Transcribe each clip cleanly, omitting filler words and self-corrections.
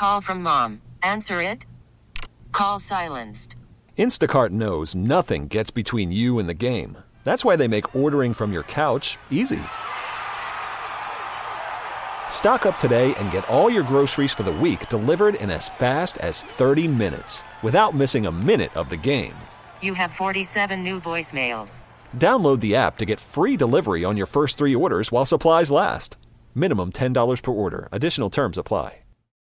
Call from mom. Answer it. Call silenced. Instacart knows nothing gets between you and the game. That's why they make ordering from your couch easy. Stock up today and get all your groceries for the week delivered in as fast as 30 minutes without missing a minute of the game. You have 47 new voicemails. Download the app to get free delivery on your first 3 orders while supplies last. Minimum $10 per order. Additional terms apply.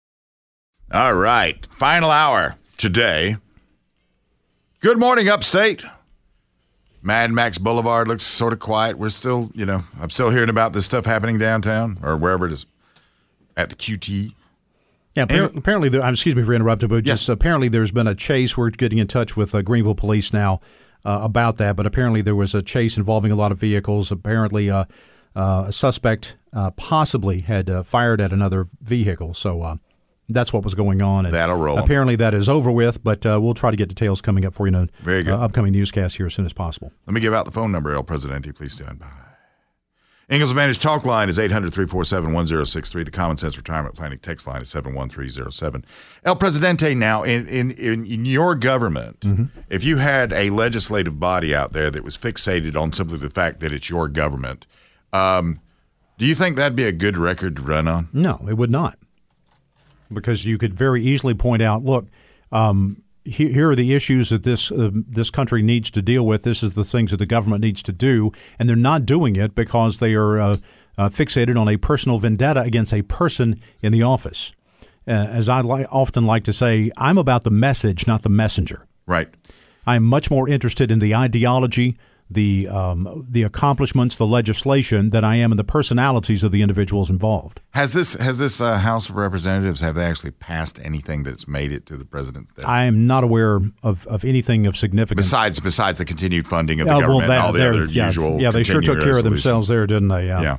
All right. Final hour today. Good morning, Upstate. Mad Max Boulevard looks sort of quiet. We're still, I'm still hearing about this stuff happening downtown or wherever it is at the QT. Yeah, apparently, excuse me for interrupting, but just apparently there's been a chase. We're getting in touch with Greenville Police now about that, but apparently there was a chase involving a lot of vehicles. Apparently a suspect possibly had fired at another vehicle, so that's what was going on. And that'll roll. Apparently that is over with, but we'll try to get details coming up for you in an Very good. Upcoming newscast here as soon as possible. Let me give out the phone number, El Presidente. Please stand by. Ingalls Advantage talk line is 800-347-1063. The Common Sense Retirement Planning text line is 71307. El Presidente, now, in your government, if you had a legislative body out there that was fixated on simply the fact that it's your government, do you think that'd be a good record to run on? No, it would not. Because you could very easily point out, look, here are the issues that this country needs to deal with. This is the things that the government needs to do, and they're not doing it because they are fixated on a personal vendetta against a person in the office. As I often like to say, I'm about the message, not the messenger. Right. I'm much more interested in the ideology, the accomplishments, the legislation, than I am in the personalities of the individuals involved. Has this House of Representatives, have they actually passed anything that's made it to the president's desk? I am not aware of anything of significance. Besides the continued funding of the government and all the other usual. Yeah, they sure took care of themselves there, didn't they? Yeah.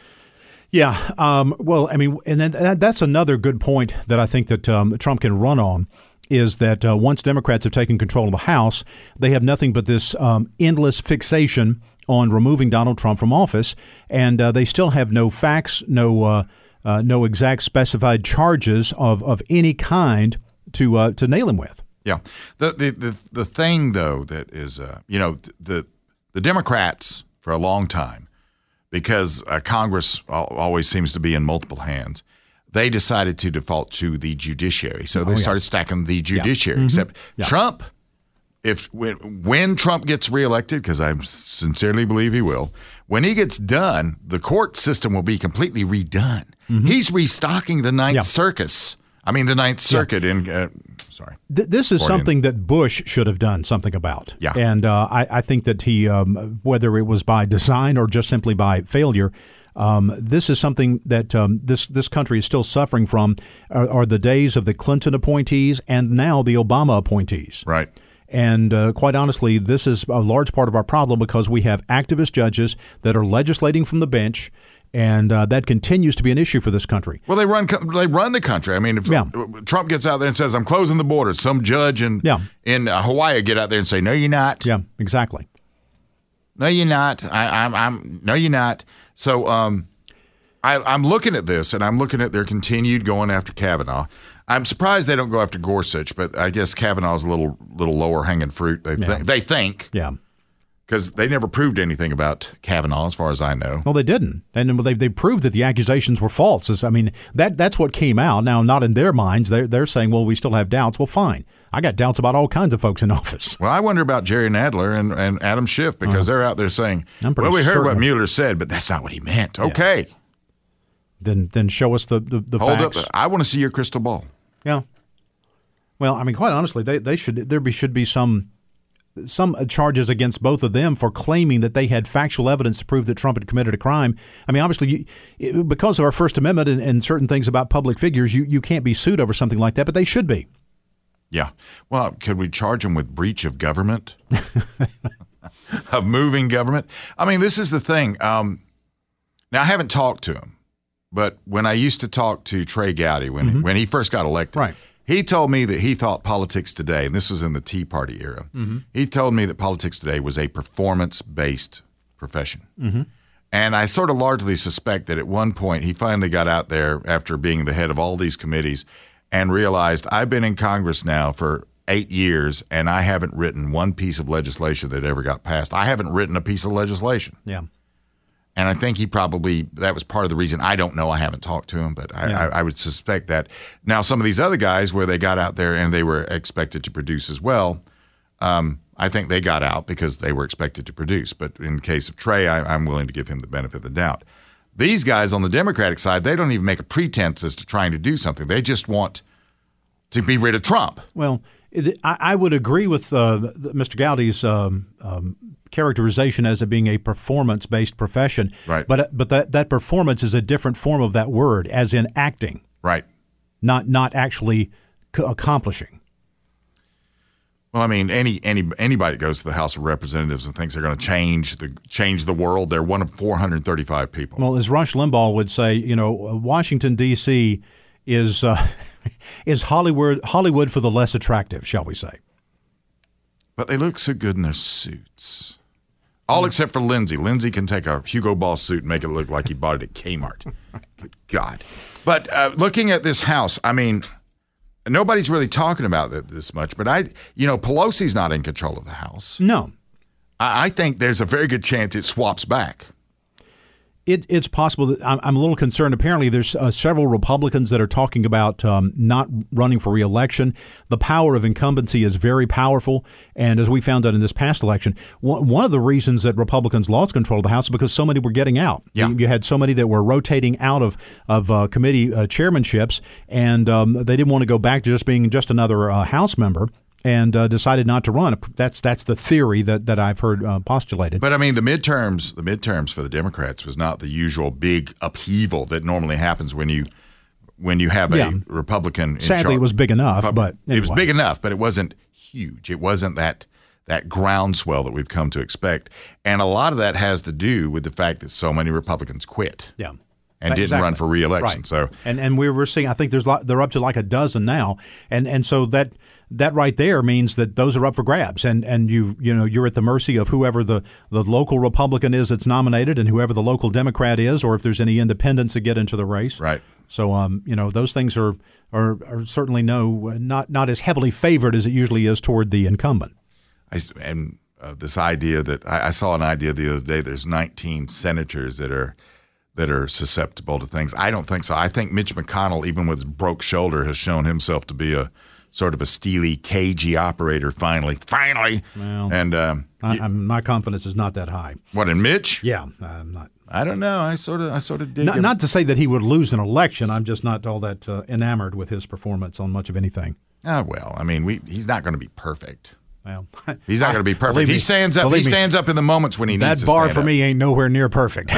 Well, I mean, and that's another good point that I think that Trump can run on. Is that once Democrats have taken control of the House, they have nothing but this endless fixation on removing Donald Trump from office, and they still have no facts, no exact specified charges of any kind to nail him with. Yeah, the thing though that is the Democrats for a long time, because Congress always seems to be in multiple hands. They decided to default to the judiciary, so they started stacking the judiciary. Except Trump, when Trump gets reelected, because I sincerely believe he will, when he gets done, the court system will be completely redone. He's restocking the Ninth Circus. I mean, the Ninth Circuit in. Sorry, this is something that Bush should have done something about. Yeah, and I think that he, whether it was by design or just simply by failure. This is something that this country is still suffering from are the days of the Clinton appointees and now the Obama appointees. Right. And quite honestly, this is a large part of our problem because we have activist judges that are legislating from the bench, and that continues to be an issue for this country. Well, they run the country. I mean, if Trump gets out there and says, "I'm closing the border," some judge in Hawaii get out there and say, "No, you're not." Yeah, exactly. No, you're not. No, you're not. So I'm looking at this, and I'm looking at their continued going after Kavanaugh. I'm surprised they don't go after Gorsuch, but I guess Kavanaugh's a little lower hanging fruit. They think. Yeah. Because they never proved anything about Kavanaugh, as far as I know. Well, they didn't, and they proved that the accusations were false. I mean, that's what came out. Now, not in their minds. They're saying, well, we still have doubts. Well, fine. I got doubts about all kinds of folks in office. Well, I wonder about Jerry Nadler and Adam Schiff because they're out there saying, well, we heard what Mueller said, but that's not what he meant. Okay. Then show us the Hold facts. Up. I want to see your crystal ball. Yeah. Well, I mean, quite honestly, there should be some charges against both of them for claiming that they had factual evidence to prove that Trump had committed a crime. I mean, obviously, because of our First Amendment and certain things about public figures, you can't be sued over something like that, but they should be. Yeah. Well, could we charge them with breach of government? Of moving government? I mean, this is the thing. Now, I haven't talked to him, but when I used to talk to Trey Gowdy when he first got elected, right. He told me that he thought politics today, and this was in the Tea Party era, he told me that politics today was a performance-based profession. And I sort of largely suspect that at one point he finally got out there after being the head of all these committees and realized I've been in Congress now for 8 years, and I haven't written one piece of legislation that ever got passed. I haven't written a piece of legislation. Yeah. And I think that was part of the reason. I don't know. I haven't talked to him, but I would suspect that. Now, some of these other guys where they got out there and they were expected to produce as well, I think they got out because they were expected to produce. But in the case of Trey, I'm willing to give him the benefit of the doubt. These guys on the Democratic side, they don't even make a pretense as to trying to do something. They just want to be rid of Trump. Well, I would agree with Mr. Gowdy's characterization as it being a performance-based profession. Right. But that performance is a different form of that word, as in acting. Right. Not actually accomplishing. Well, I mean, anybody that goes to the House of Representatives and thinks they're going to change the world, they're one of 435 people. Well, as Rush Limbaugh would say, Washington, D.C. is Hollywood for the less attractive, shall we say. But they look so good in their suits. All except for Lindsey. Lindsey can take a Hugo Boss suit and make it look like he bought it at Kmart. Good God. But looking at this House, I mean, nobody's really talking about this much, but Pelosi's not in control of the House. No. I think there's a very good chance it swaps back. It's possible that I'm a little concerned. Apparently, there's several Republicans that are talking about not running for re-election. The power of incumbency is very powerful, and as we found out in this past election, one of the reasons that Republicans lost control of the House is because so many were getting out. Yeah. You had so many that were rotating out of committee chairmanships, and they didn't want to go back to just being just another House member. And decided not to run. That's the theory that I've heard postulated. But I mean, the midterms for the Democrats was not the usual big upheaval that normally happens when you have a Republican. Sadly, it was big enough, but anyway. It was big enough, but it wasn't huge. It wasn't that groundswell that we've come to expect, and a lot of that has to do with the fact that so many Republicans quit. Yeah. And didn't run for re-election. Right. So and we're seeing. I think they're up to like a dozen now, and so that right there means that those are up for grabs, and you're at the mercy of whoever the local Republican is that's nominated, and whoever the local Democrat is, or if there's any independents that get into the race. Right. So those things are certainly not as heavily favored as it usually is toward the incumbent. This idea that I saw an idea the other day. There's 19 senators that are susceptible to things. I don't think so. I think Mitch McConnell, even with his broke shoulder, has shown himself to be a sort of a steely, cagey operator. Finally. Well, and my confidence is not that high. What, in Mitch? Yeah, I'm not. I don't know. I sort of dig him. Not to say that he would lose an election. I'm just not all that enamored with his performance on much of anything. Well, I mean, he's not going to be perfect. Well, he's not going to be perfect. He stands up. He stands up in the moments when he needs to. That bar stand for up. me ain't nowhere near perfect.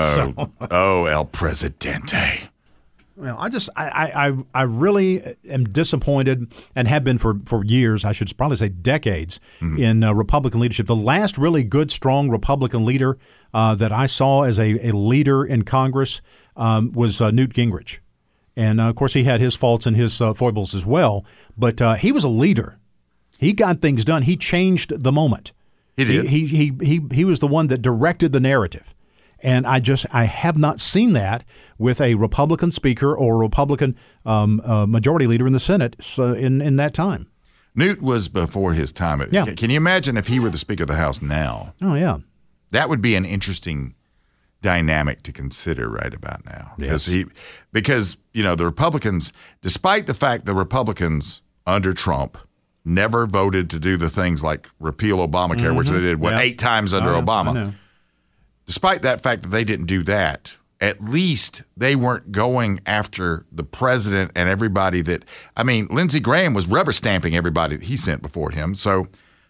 El Presidente. Well, I really am disappointed, and have been for years. I should probably say decades in Republican leadership. The last really good, strong Republican leader that I saw as a leader in Congress was Newt Gingrich, and of course he had his faults and his foibles as well. But he was a leader. He got things done. He changed the moment. He did. He was the one that directed the narrative. And I have not seen that with a Republican speaker or a Republican majority leader in the Senate in that time. Newt was before his time. Yeah. Can you imagine if he were the Speaker of the House now? Oh, yeah. That would be an interesting dynamic to consider right about now. Yes. Because the Republicans, despite the fact the Republicans under Trump never voted to do the things like repeal Obamacare, which they did 8 times under Obama. I know. Despite that fact that they didn't do that, at least they weren't going after the president and everybody that – I mean, Lindsey Graham was rubber stamping everybody that he sent before him. So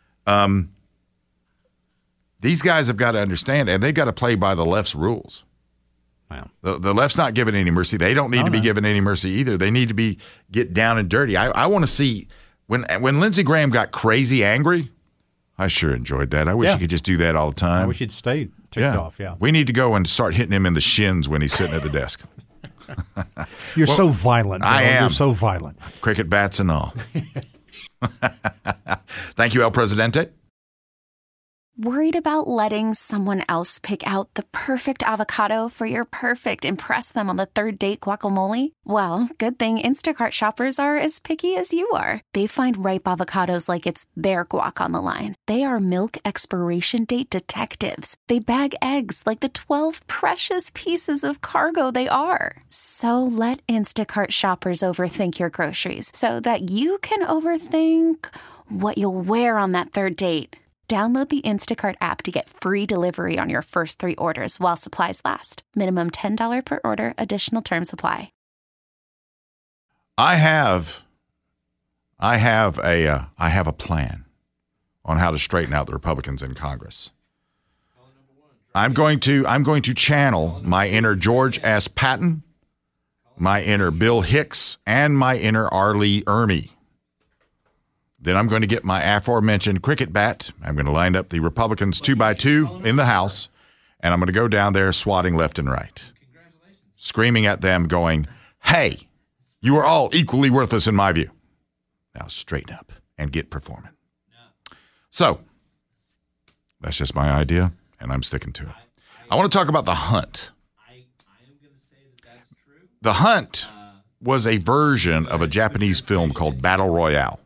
these guys have got to understand, and they've got to play by the left's rules. Wow. The left's not giving any mercy. They don't need to be given any mercy either. They need to get down and dirty. I want to see – when Lindsey Graham got crazy angry, I sure enjoyed that. I wish he could just do that all the time. I wish he'd stayed ticked off, yeah. We need to go and start hitting him in the shins when he's sitting at the desk. You're so violent, Bill. I am. You're so violent. Cricket bats and all. Thank you, El Presidente. Worried about letting someone else pick out the perfect avocado for your perfect impress them on the third date guacamole? Well, good thing Instacart shoppers are as picky as you are. They find ripe avocados like it's their guac on the line. They are milk expiration date detectives. They bag eggs like the 12 precious pieces of cargo they are. So let Instacart shoppers overthink your groceries so that you can overthink what you'll wear on that third date. Download the Instacart app to get free delivery on your first 3 orders while supplies last. Minimum $10 per order. Additional terms apply. I have a plan on how to straighten out the Republicans in Congress. I'm going to channel my inner George S. Patton, my inner Bill Hicks, and my inner R. Lee Ermey. Then I'm going to get my aforementioned cricket bat. I'm going to line up the Republicans 2x2 in the House, and I'm going to go down there swatting left and right, screaming at them, going, "Hey, you are all equally worthless in my view. Now straighten up and get performing." So that's just my idea, and I'm sticking to it. I want to talk about The Hunt. The Hunt was a version of a Japanese film called Battle Royale.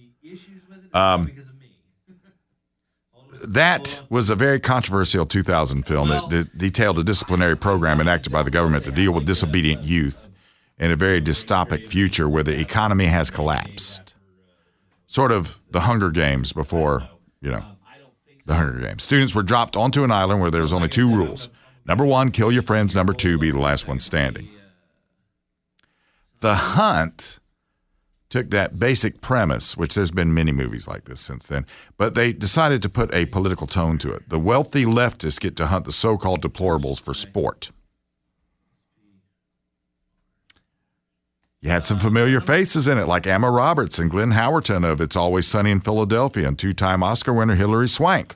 That was a very controversial 2000 film that detailed a disciplinary program enacted by the government to deal with disobedient youth in a very dystopic future where the economy has collapsed. Sort of the Hunger Games before, the Hunger Games. Students were dropped onto an island where there was only 2 rules. Number 1, kill your friends. Number 2, be the last one standing. The Hunt took that basic premise, which there's been many movies like this since then, but they decided to put a political tone to it. The wealthy leftists get to hunt the so-called deplorables for sport. You had some familiar faces in it, like Emma Roberts and Glenn Howerton of It's Always Sunny in Philadelphia, and 2-time Oscar winner Hilary Swank.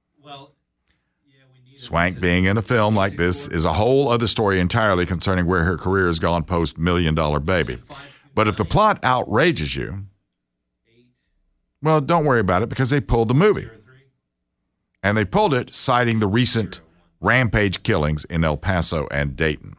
Swank being in a film like this is a whole other story entirely concerning where her career has gone post $1 Million Baby. But if the plot outrages you, well, don't worry about it because they pulled the movie. And they pulled it citing the recent rampage killings in El Paso and Dayton.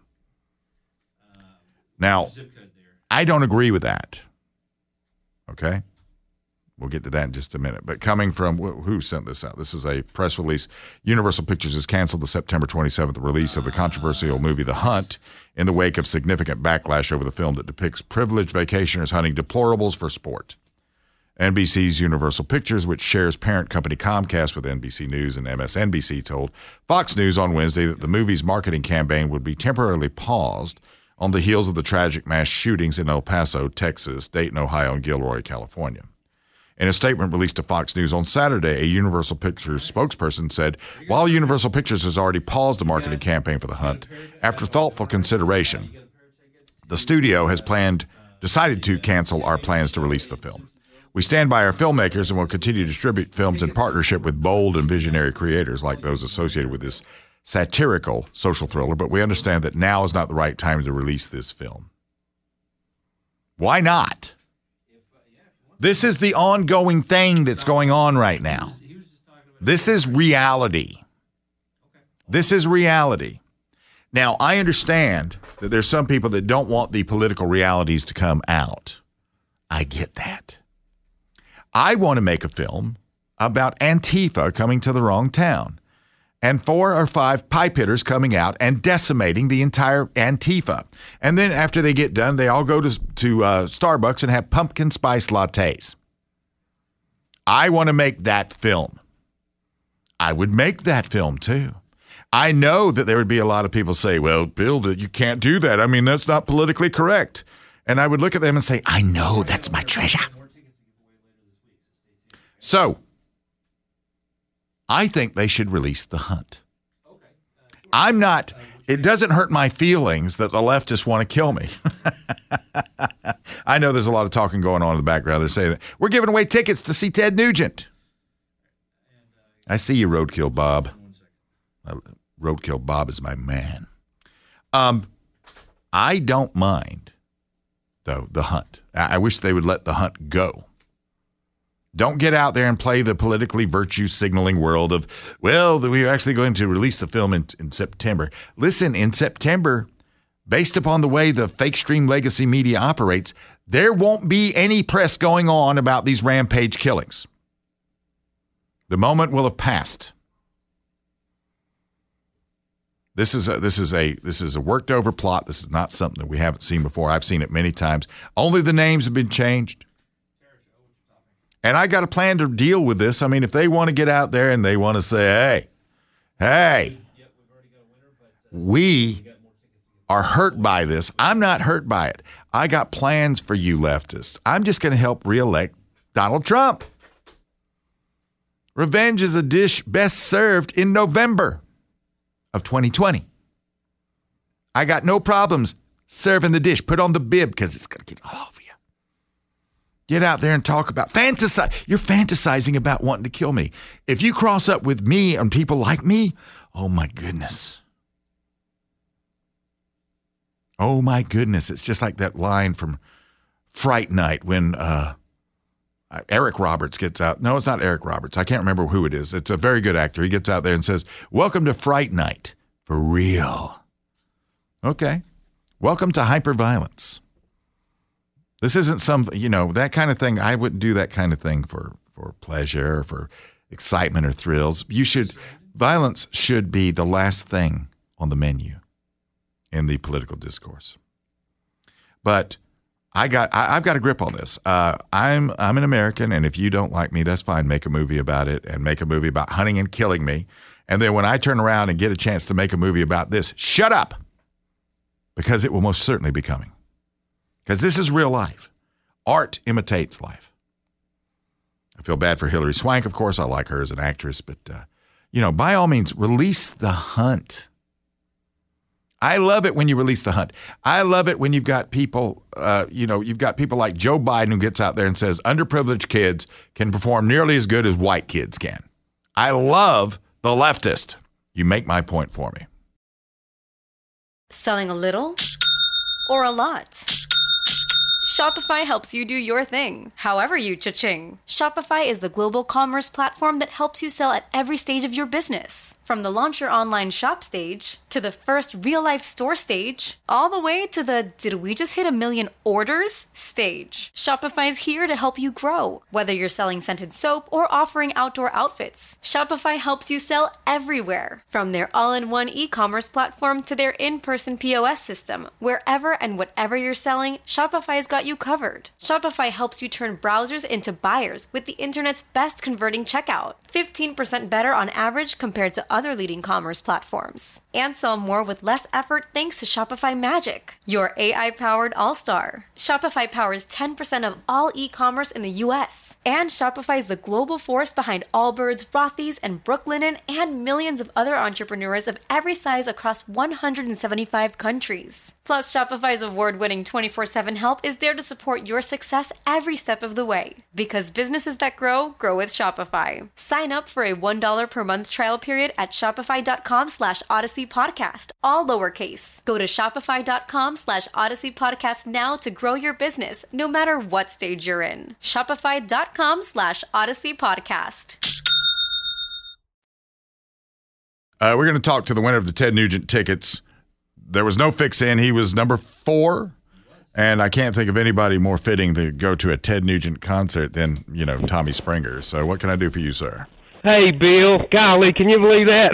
Now, I don't agree with that. Okay? We'll get to that in just a minute. But coming from, who sent this out? This is a press release. Universal Pictures has canceled the September 27th release of the controversial movie The Hunt in the wake of significant backlash over the film that depicts privileged vacationers hunting deplorables for sport. NBC's Universal Pictures, which shares parent company Comcast with NBC News and MSNBC, told Fox News on Wednesday that the movie's marketing campaign would be temporarily paused on the heels of the tragic mass shootings in El Paso, Texas, Dayton, Ohio, and Gilroy, California. In a statement released to Fox News on Saturday, a Universal Pictures spokesperson said, while Universal Pictures has already paused the marketing campaign for The Hunt, after thoughtful consideration, the studio has decided to cancel our plans to release the film. We stand by our filmmakers and will continue to distribute films in partnership with bold and visionary creators like those associated with this satirical social thriller, but we understand that now is not the right time to release this film. Why not? This is the ongoing thing that's going on right now. This is reality. This is reality. Now, I understand that there's some people that don't want the political realities to come out. I get that. I want to make a film about Antifa coming to the wrong town and 4 or 5 pipe hitters coming out and decimating the entire Antifa. And then after they get done, they all go to Starbucks and have pumpkin spice lattes. I want to make that film. I would make that film too. I know that there would be a lot of people say, well, Bill, you can't do that. I mean, that's not politically correct. And I would look at them and say, I know, that's my treasure. So, I think they should release The Hunt. It doesn't hurt my feelings that the leftists want to kill me. I know there's a lot of talking going on in the background. They're saying, we're giving away tickets to see Ted Nugent. I see you, Roadkill Bob. Roadkill Bob is my man. I don't mind, though, The Hunt. I wish they would let The Hunt go. Don't get out there and play the politically virtue signaling world of, well, we're actually going to release the film in September. Listen, in September, based upon the way the fake stream legacy media operates, there won't be any press going on about these rampage killings. The moment will have passed. This is a worked over plot. This is not something that we haven't seen before. I've seen it many times. Only the names have been changed. And I got a plan to deal with this. I mean, if they want to get out there and they want to say, hey, we are hurt by this. I'm not hurt by it. I got plans for you leftists. I'm just going to help reelect Donald Trump. Revenge is a dish best served in November of 2020. I got no problems serving the dish. Put on the bib because it's going to get all over you. Get out there and talk about fantasize. You're fantasizing about wanting to kill me. If you cross up with me and people like me, oh my goodness. Oh my goodness. It's just like that line from Fright Night when Eric Roberts gets out. No, it's not Eric Roberts. I can't remember who it is. It's a very good actor. He gets out there and says, welcome to Fright Night. For real. Okay. Welcome to hyperviolence. This isn't some, that kind of thing. I wouldn't do that kind of thing for pleasure or for excitement or thrills. Violence should be the last thing on the menu in the political discourse. But I've got a grip on this. I'm an American, and if you don't like me, that's fine. Make a movie about it and make a movie about hunting and killing me. And then when I turn around and get a chance to make a movie about this, shut up, because it will most certainly be coming. Because this is real life. Art imitates life. I feel bad for Hilary Swank, of course. I like her as an actress. But, by all means, release the hunt. I love it when you release the hunt. I love it when you've got people, you've got people like Joe Biden who gets out there and says underprivileged kids can perform nearly as good as white kids can. I love the leftist. You make my point for me. Selling a little or a lot? Shopify helps you do your thing, however you cha-ching. Shopify is the global commerce platform that helps you sell at every stage of your business. From the launch your online shop stage, to the first real-life store stage, all the way to the did we just hit 1 million orders stage. Shopify's here to help you grow. Whether you're selling scented soap or offering outdoor outfits, Shopify helps you sell everywhere. From their all-in-one e-commerce platform to their in-person POS system, wherever and whatever you're selling, Shopify's got you covered. Shopify helps you turn browsers into buyers with the internet's best converting checkout. 15% better on average compared to other leading commerce platforms. And sell more with less effort thanks to Shopify Magic, your AI-powered all-star. Shopify powers 10% of all e-commerce in the U.S. And Shopify is the global force behind Allbirds, Rothy's, and Brooklinen, and millions of other entrepreneurs of every size across 175 countries. Plus, Shopify's award-winning 24/7 help is there to support your success every step of the way. Because businesses that grow with Shopify. Sign up for a $1 per month trial period at shopify.com/Odyssey Podcast, all lowercase. Go to shopify.com/Odyssey Podcast now to grow your business, no matter what stage you're in. Shopify.com/Odyssey Podcast. We're going to talk to the winner of the Ted Nugent tickets. There was no fix-in. He was number 4. And I can't think of anybody more fitting to go to a Ted Nugent concert than, Tommy Springer. So what can I do for you, sir? Hey, Bill. Golly, can you believe that?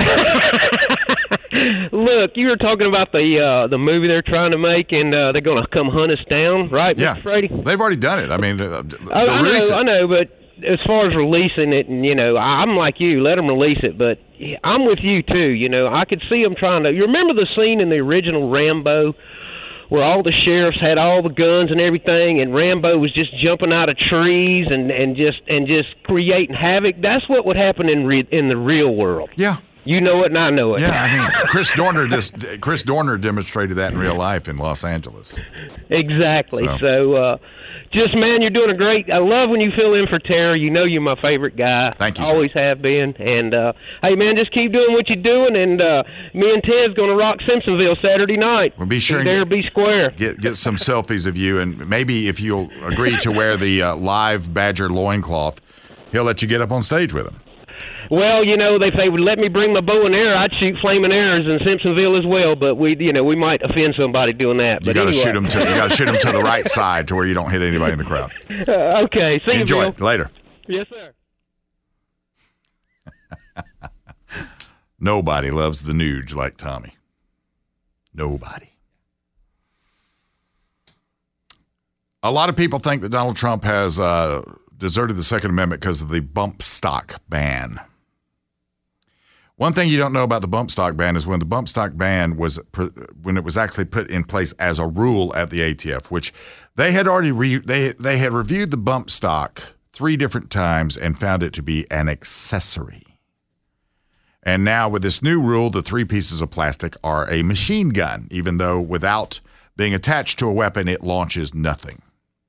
Look, you were talking about the movie they're trying to make, and they're going to come hunt us down, right, yeah. Mr. Brady? They've already done it. I mean, I know, but as far as releasing it, and, I'm like you, let them release it, but I'm with you, too. I could see them trying to – you remember the scene in the original Rambo where all the sheriffs had all the guns and everything, and Rambo was just jumping out of trees and just creating havoc? That's what would happen in the real world. Yeah. You know it and I know it. Yeah, I mean, Chris Dorner demonstrated that in real life in Los Angeles. Exactly. So just, man, you're doing a great. I love when you fill in for Tara. You know you're my favorite guy. Thank you, always have been. And, hey, man, just keep doing what you're doing. And me and Ted's going to rock Simpsonville Saturday night. Well, be sure and be square. Get some selfies of you. And maybe if you'll agree to wear the live Badger loincloth, he'll let you get up on stage with him. Well, if they would let me bring my bow and arrow, I'd shoot flaming arrows in Simpsonville as well. But we might offend somebody doing that. You got to shoot them to the right side to where you don't hit anybody in the crowd. Okay, see you. Enjoy Bill. it later. Yes, sir. Nobody loves the Nuge like Tommy. Nobody. A lot of people think that Donald Trump has deserted the Second Amendment because of the bump stock ban. One thing you don't know about the bump stock ban is when the bump stock ban when it was actually put in place as a rule at the ATF, which they had already they had reviewed the bump stock 3 different times and found it to be an accessory. And now with this new rule, the 3 pieces of plastic are a machine gun, even though without being attached to a weapon, it launches nothing.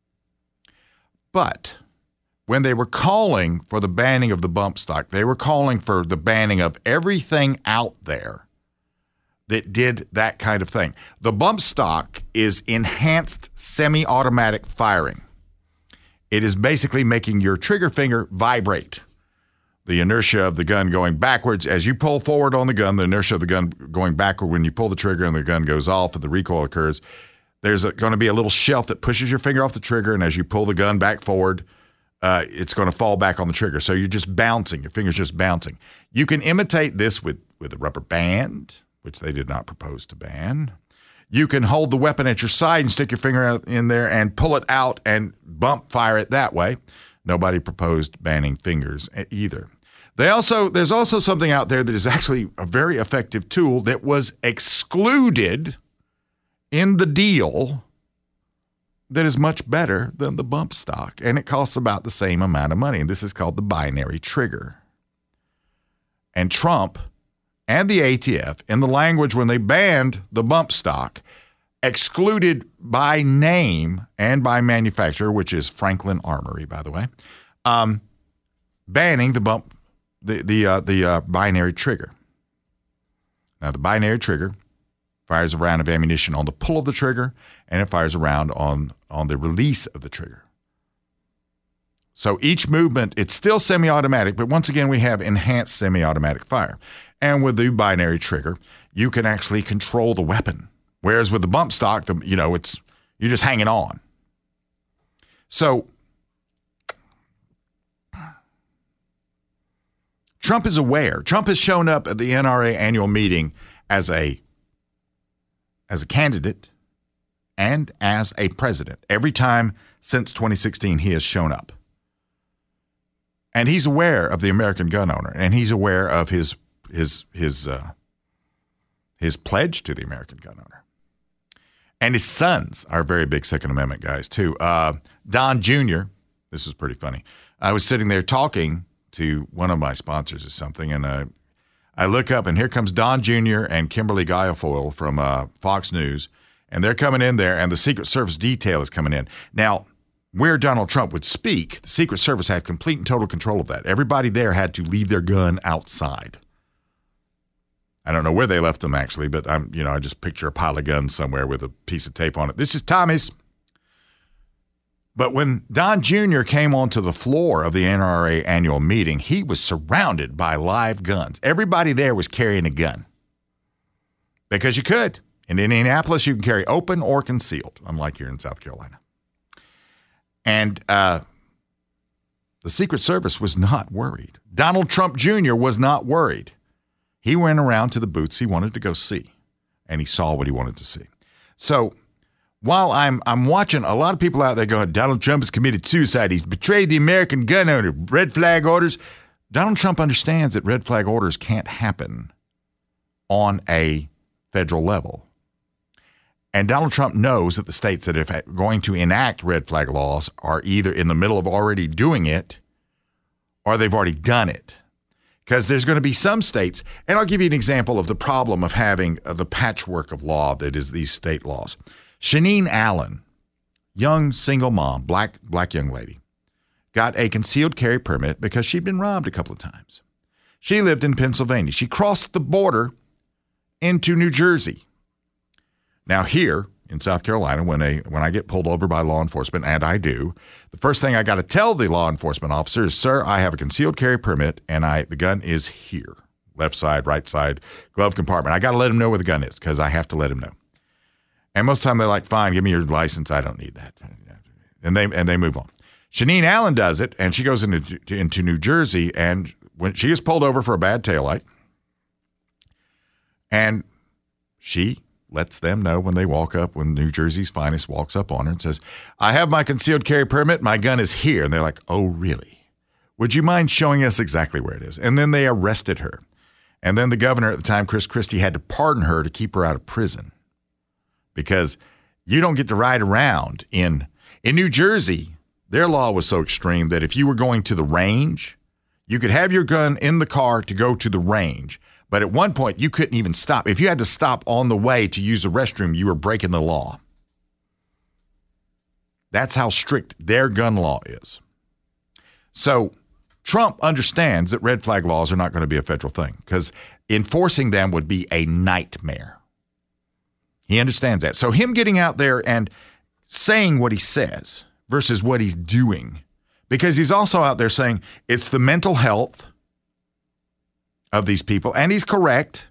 But when they were calling for the banning of the bump stock, they were calling for the banning of everything out there that did that kind of thing. The bump stock is enhanced semi-automatic firing. It is basically making your trigger finger vibrate. The inertia of the gun going backwards. As you pull forward on the gun, the inertia of the gun going backward when you pull the trigger and the gun goes off and the recoil occurs, there's going to be a little shelf that pushes your finger off the trigger, and as you pull the gun back forward, it's going to fall back on the trigger. So you're just bouncing. Your finger's just bouncing. You can imitate this with a rubber band, which they did not propose to ban. You can hold the weapon at your side and stick your finger out in there and pull it out and bump fire it that way. Nobody proposed banning fingers either. There's also something out there that is actually a very effective tool that was excluded in the deal that is much better than the bump stock, and it costs about the same amount of money. And this is called the binary trigger. And Trump and the ATF, in the language when they banned the bump stock, excluded by name and by manufacturer, which is Franklin Armory, by the way, banning the binary trigger. Now, the binary trigger fires a round of ammunition on the pull of the trigger, and it fires a round on the release of the trigger. So each movement, it's still semi-automatic, but once again, we have enhanced semi-automatic fire. And with the binary trigger, you can actually control the weapon. Whereas with the bump stock, you're just hanging on. So Trump is aware. Trump has shown up at the NRA annual meeting as a candidate and as a president. Every time since 2016, he has shown up. And he's aware of the American gun owner, and he's aware of his pledge to the American gun owner. And his sons are very big Second Amendment guys, too. Don Jr., this is pretty funny. I was sitting there talking to one of my sponsors or something, and I look up, and here comes Don Jr. and Kimberly Guilfoyle from Fox News, and they're coming in there, and the Secret Service detail is coming in. Now, where Donald Trump would speak, the Secret Service had complete and total control of that. Everybody there had to leave their gun outside. I don't know where they left them, actually, but I just picture a pile of guns somewhere with a piece of tape on it. This is Tommy's. But when Don Jr. came onto the floor of the NRA annual meeting, he was surrounded by live guns. Everybody there was carrying a gun because you could. In Indianapolis, you can carry open or concealed, unlike here in South Carolina. And the Secret Service was not worried. Donald Trump Jr. was not worried. He went around to the booths he wanted to go see, and he saw what he wanted to see. So while I'm watching a lot of people out there going, Donald Trump has committed suicide. He's betrayed the American gun owner. Red flag orders. Donald Trump understands that red flag orders can't happen on a federal level. And Donald Trump knows that the states that are going to enact red flag laws are either in the middle of already doing it or they've already done it. Because there's going to be some states, and I'll give you an example of the problem of having the patchwork of law that is these state laws. Shaneen Allen, young single mom, black young lady, got a concealed carry permit because she'd been robbed a couple of times. She lived in Pennsylvania. She crossed the border into New Jersey. Now here in South Carolina, when I get pulled over by law enforcement, and I do, the first thing I got to tell the law enforcement officer is, sir, I have a concealed carry permit, and the gun is here. Left side, right side, glove compartment. I got to let him know where the gun is because I have to let him know. And most of the time they're like, fine, give me your license. I don't need that. And they move on. Shanine Allen does it, and she goes into New Jersey, and when she is pulled over for a bad taillight, and she lets them know when they walk up, when New Jersey's finest walks up on her and says, I have my concealed carry permit. My gun is here. And they're like, oh, really? Would you mind showing us exactly where it is? And then they arrested her. And then the governor at the time, Chris Christie, had to pardon her to keep her out of prison because you don't get to ride around in New Jersey. Their law was so extreme that if you were going to the range, you could have your gun in the car to go to the range. But at one point, you couldn't even stop. If you had to stop on the way to use the restroom, you were breaking the law. That's how strict their gun law is. So Trump understands that red flag laws are not going to be a federal thing because enforcing them would be a nightmare. He understands that. So him getting out there and saying what he says versus what he's doing, because he's also out there saying it's the mental health of these people, and he's correct,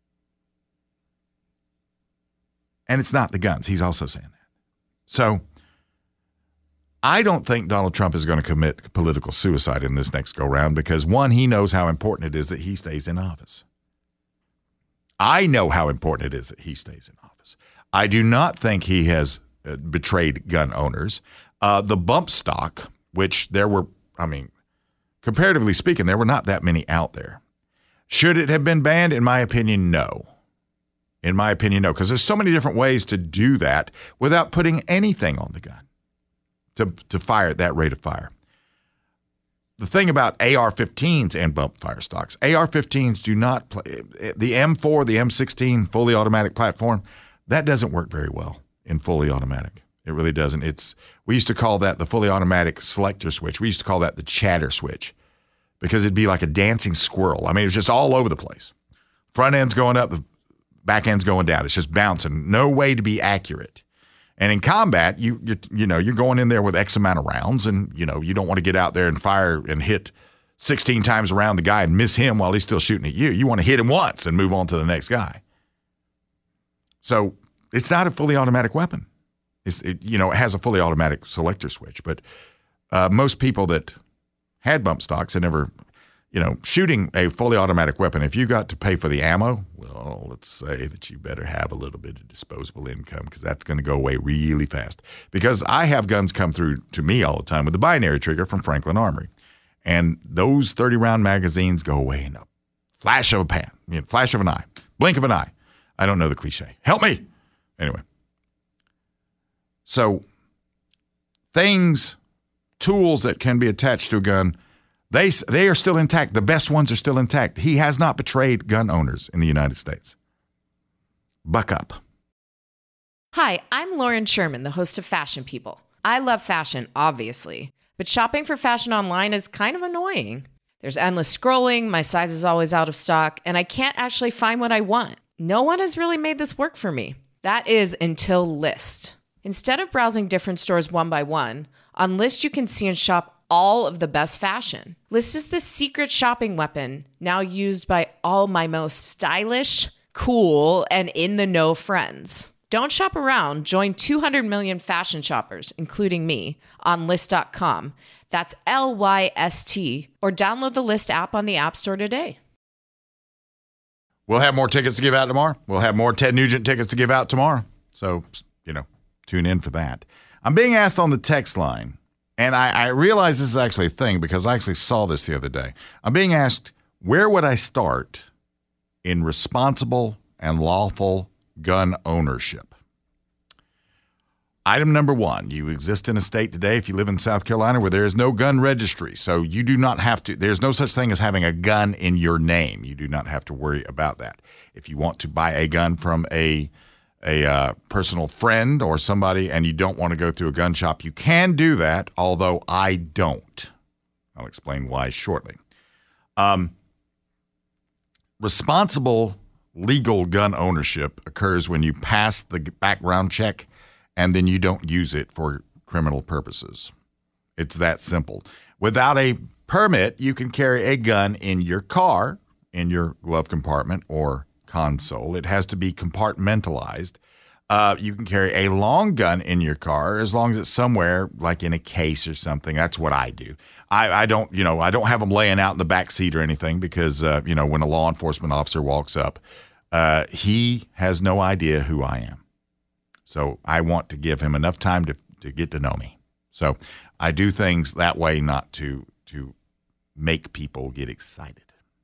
and it's not the guns. He's also saying that. So I don't think Donald Trump is going to commit political suicide in this next go-round because, one, he knows how important it is that he stays in office. I know how important it is that he stays in office. I do not think he has betrayed gun owners. The bump stock, which there were, comparatively speaking, there were not that many out there. Should it have been banned? In my opinion, no. In my opinion, no, because there's so many different ways to do that without putting anything on the gun to fire at that rate of fire. The thing about AR-15s and bump fire stocks, AR-15s do not play. The M4, the M16 fully automatic platform, that doesn't work very well in fully automatic. It really doesn't. We used to call that the fully automatic selector switch. We used to call that the chatter switch because it'd be like a dancing squirrel. It was just all over the place. Front end's going up, the back end's going down. It's just bouncing. No way to be accurate. And in combat, you're going in there with X amount of rounds, and you don't want to get out there and fire and hit 16 times around the guy and miss him while he's still shooting at you. You want to hit him once and move on to the next guy. So it's not a fully automatic weapon. It has a fully automatic selector switch, but most people that had bump stocks had never, shooting a fully automatic weapon, if you got to pay for the ammo, well, let's say that you better have a little bit of disposable income because that's going to go away really fast. Because I have guns come through to me all the time with the binary trigger from Franklin Armory. And those 30-round magazines go away in a flash of a pan, flash of an eye, blink of an eye. I don't know the cliche. Help me. Anyway. So tools that can be attached to a gun, they are still intact. The best ones are still intact. He has not betrayed gun owners in the United States. Buck up. Hi, I'm Lauren Sherman, the host of Fashion People. I love fashion, obviously, but shopping for fashion online is kind of annoying. There's endless scrolling, my size is always out of stock, and I can't actually find what I want. No one has really made this work for me. That is until Lyst. Instead of browsing different stores one by one, on Lyst you can see and shop all of the best fashion. Lyst is the secret shopping weapon now used by all my most stylish, cool, and in-the-know friends. Don't shop around. Join 200 million fashion shoppers, including me, on Lyst.com. That's Lyst, or download the Lyst app on the App Store today. We'll have more tickets to give out tomorrow. We'll have more Ted Nugent tickets to give out tomorrow. So, tune in for that. I'm being asked on the text line, and I realize this is actually a thing because I actually saw this the other day. I'm being asked, where would I start in responsible and lawful gun ownership? Item number 1, you exist in a state today, if you live in South Carolina, where there is no gun registry. So you do not have to, there's no such thing as having a gun in your name. You do not have to worry about that. If you want to buy a gun from a personal friend or somebody and you don't want to go through a gun shop, you can do that, although I don't. I'll explain why shortly. Responsible legal gun ownership occurs when you pass the background check and then you don't use it for criminal purposes. It's that simple. Without a permit, you can carry a gun in your car, in your glove compartment or console. It has to be compartmentalized. You can carry a long gun in your car as long as it's somewhere like in a case or something. That's what I do. I don't have them laying out in the back seat or anything because, when a law enforcement officer walks up, he has no idea who I am. So I want to give him enough time to get to know me. So I do things that way, not to make people get excited.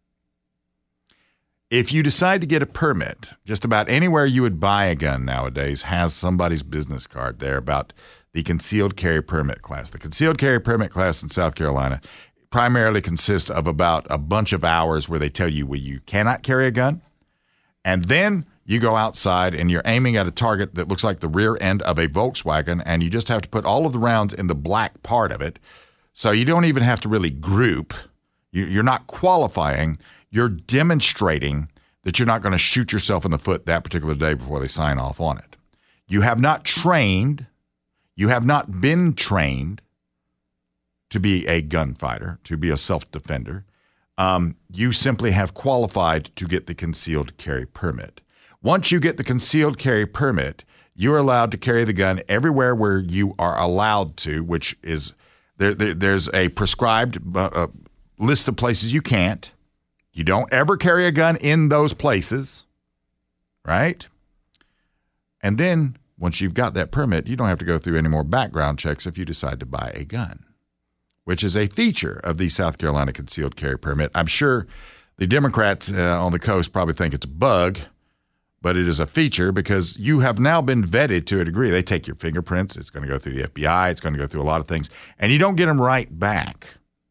If you decide to get a permit, just about anywhere you would buy a gun nowadays has somebody's business card there about the concealed carry permit class. The concealed carry permit class in South Carolina primarily consists of about a bunch of hours where they tell you where you cannot carry a gun, and then you go outside and you're aiming at a target that looks like the rear end of a Volkswagen, and you just have to put all of the rounds in the black part of it. So you don't even have to really group. You're not qualifying. You're demonstrating that you're not going to shoot yourself in the foot that particular day before they sign off on it. You have not trained. You have not been trained to be a gunfighter, to be a self-defender. You simply have qualified to get the concealed carry permit. Once you get the concealed carry permit, you're allowed to carry the gun everywhere where you are allowed to, which is there's a prescribed list of places you can't. You don't ever carry a gun in those places, right? And then once you've got that permit, you don't have to go through any more background checks if you decide to buy a gun, which is a feature of the South Carolina concealed carry permit. I'm sure the Democrats on the coast probably think it's a bug, but it is a feature because you have now been vetted to a degree. They take your fingerprints. It's going to go through the FBI. It's going to go through a lot of things, and you don't get them right back.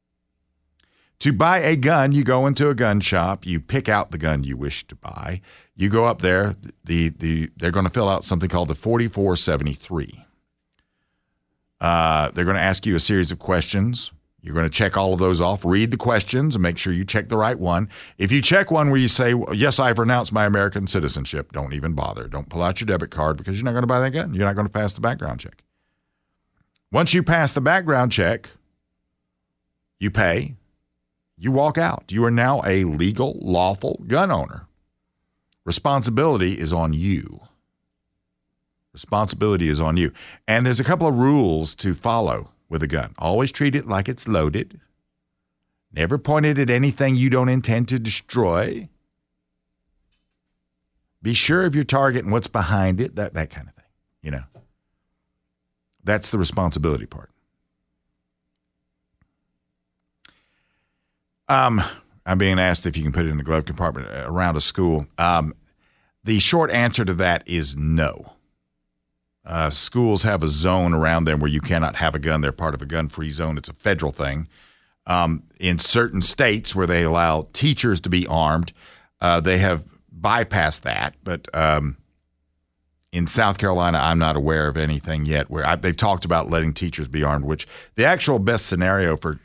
To buy a gun, you go into a gun shop. You pick out the gun you wish to buy. You go up there. They're going to fill out something called the 4473. They're going to ask you a series of questions. You're going to check all of those off, read the questions, and make sure you check the right one. If you check one where you say, yes, I've renounced my American citizenship, don't even bother. Don't pull out your debit card because you're not going to buy that gun. You're not going to pass the background check. Once you pass the background check, you pay, you walk out. You are now a legal, lawful gun owner. Responsibility is on you. Responsibility is on you. And there's a couple of rules to follow with a gun. Always treat it like it's loaded. Never point it at anything you don't intend to destroy. Be sure of your target and what's behind it, that kind of thing. That's the responsibility part. I'm being asked if you can put it in the glove compartment around a school. The short answer to that is no. Schools have a zone around them where you cannot have a gun. They're part of a gun-free zone. It's a federal thing. In certain states where they allow teachers to be armed, they have bypassed that. But in South Carolina, I'm not aware of anything yet where they've talked about letting teachers be armed, which the actual best scenario for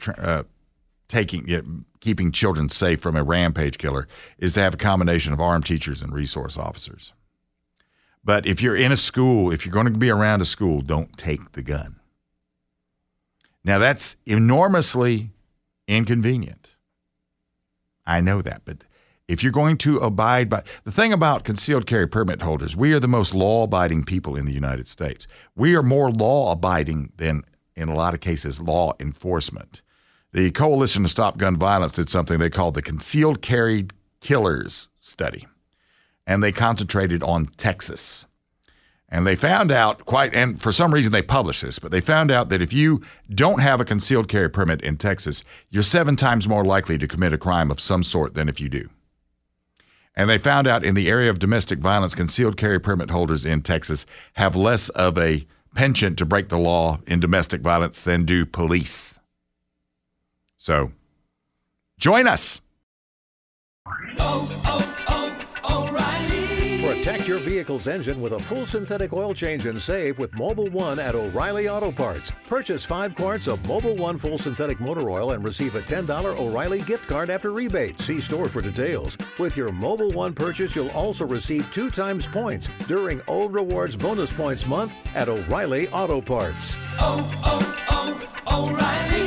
keeping children safe from a rampage killer is to have a combination of armed teachers and resource officers. But if you're in a school, if you're going to be around a school, don't take the gun. Now, that's enormously inconvenient. I know that. But if you're going to abide by – the thing about concealed carry permit holders, we are the most law-abiding people in the United States. We are more law-abiding than, in a lot of cases, law enforcement. The Coalition to Stop Gun Violence did something they called the Concealed Carry Killers Study, and they concentrated on Texas. And they found out and for some reason they published this, but they found out that if you don't have a concealed carry permit in Texas, you're 7 times more likely to commit a crime of some sort than if you do. And they found out in the area of domestic violence, concealed carry permit holders in Texas have less of a penchant to break the law in domestic violence than do police. So, join us. O'Reilly. For a Protect your vehicle's engine with a full synthetic oil change and save with Mobil 1 at O'Reilly Auto Parts. Purchase 5 quarts of Mobil 1 full synthetic motor oil and receive a $10 O'Reilly gift card after rebate. See store for details. With your Mobil 1 purchase, you'll also receive 2 times points during Old Rewards Bonus Points Month at O'Reilly Auto Parts. O'Reilly